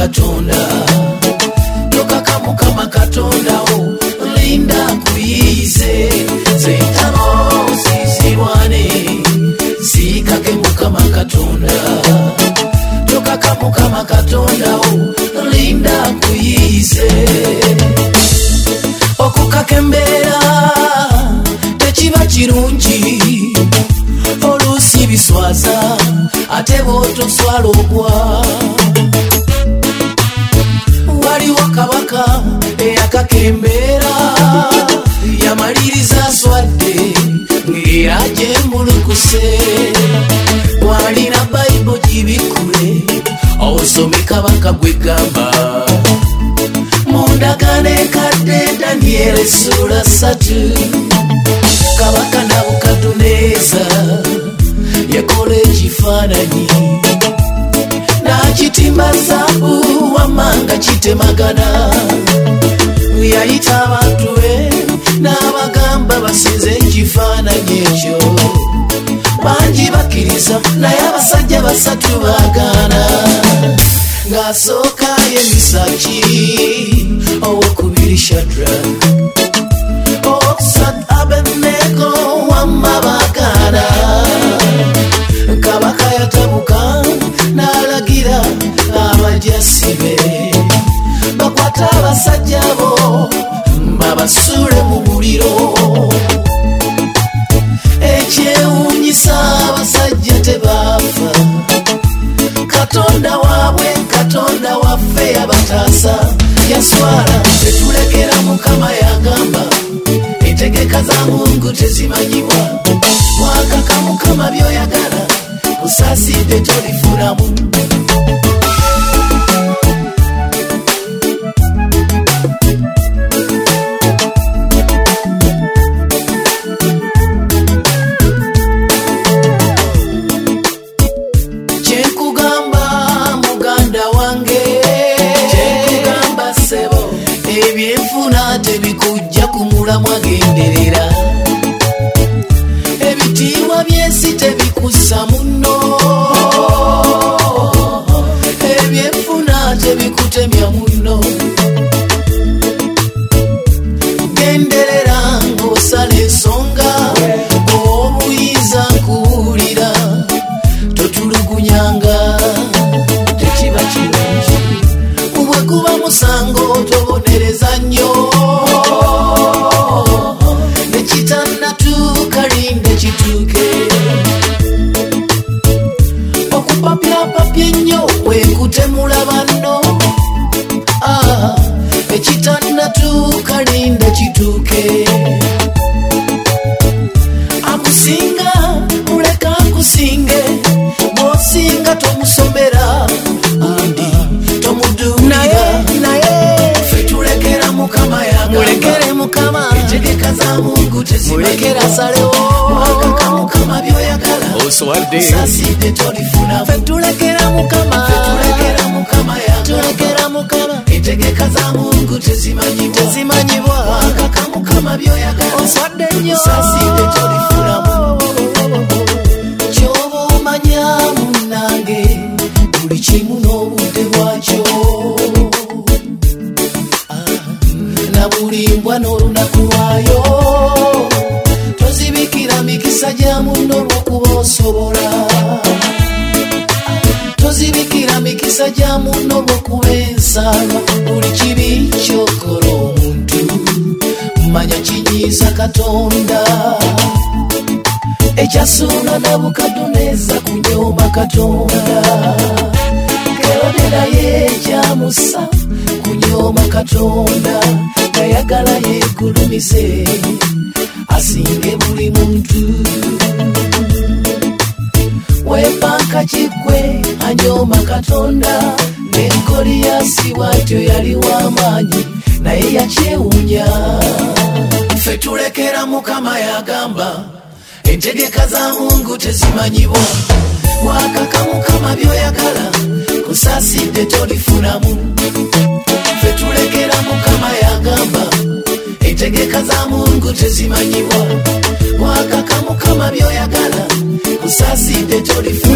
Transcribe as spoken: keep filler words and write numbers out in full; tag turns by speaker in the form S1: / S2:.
S1: Katonda tokaka mukama Katonda o linda kuyize zentamo sisirwane sikake mukama Katonda tokaka mukama Katonda o linda kuyize okukakembera tekiba kirungi oluusi biswaza ate bw'otoswala ogwa waliwo kabaka eyakakembera yamaliriza aswadde ng'eyajembulukuse walina bayibuli gibikule osome kabaka gwe gamba mundagano ekadde Danyeri essula ssatu kabaka Nabukadduneeza yakola ekifaananyi nakitimba zaabu wamanga kitemagana yayita abantu be n'abagamba basinze ekifaananyi ekyo bangi bakkiriza naye abasajja basatu baagaana ng'asooka Emisaki owokubiri Shadraka owokusatu Abeduneego wamma baagaana kabaka yatabuka n'alagira abajasi be bakwata abasajja bo babasuule mu muliro ekyewuunyisa abasajja tebaafa Katonda waabwe Katonda waffe yabataasa yaswala tetulekera mukama yagamba entegeka za Mungu tezimanyibwa wakaka mukama byoyagala usaasidde tolifunamu kyenkugamba muganda wange kyenkugamba ssebo ebyenfuna tebikujja ku mulamu agenderera ebitiibwa byensi tebikussa muno ebyenfuna tebikutemya muno genderera ng'osala ensonga obuyinza nkuwulira totulugunyanga tekiba kirungi bwe kuba musango tobonereza nnyo nekitannatuuka linde kituuke okupapyapapya ennyo wekutemula banno ekitannatuuka linde kituuke akusinga muleka akusinge bw'osinga tomusomera andi tomuduulira naye ffe tulekera mukama yagamba mulekere mukama entegeka za Mungu tezimulekera salewo wakaka mukama byoyagala oswadde saasidde tolifuna ffe tulekera mukama ffe tulekera mukama yagamba tulekera mukama entegeka za Mungu tezimanyibwa tezimanyibwa wakaka mukama byoyagala oswadde nnyo saasidde tolifunamu kyoba omanya munnange buli kimu n'obudde bwakyo nabulimbwa n'olunaku lwayo tozibikira mikisa gya muno olw'okuba osobola tozibikira mikisa gya muno olw'okuba ensalwa buli kibi kyokola omuntu manya kinyiiza Katonda ekyasuula Nabukadduneeza kunyooma Katonda Kerode naye ekyamusa kunyooma Katonda yayagala yeegulumize asinge buli muntu weepanka kiggwe anyooma Katonda ne Goliyasi bw'atyo yali w'amaanyi naye yakyewuunya ffe tulekera mukama yagamba entegeka za Mungu tezimanyibwa wakaka mukama byoyagala kusaasidde tolifunamu ffe tulekera mukama yagamba entegeka za Mungu tezimanyibwa wakaka mukama byoyagala kusaasidde tolifunamu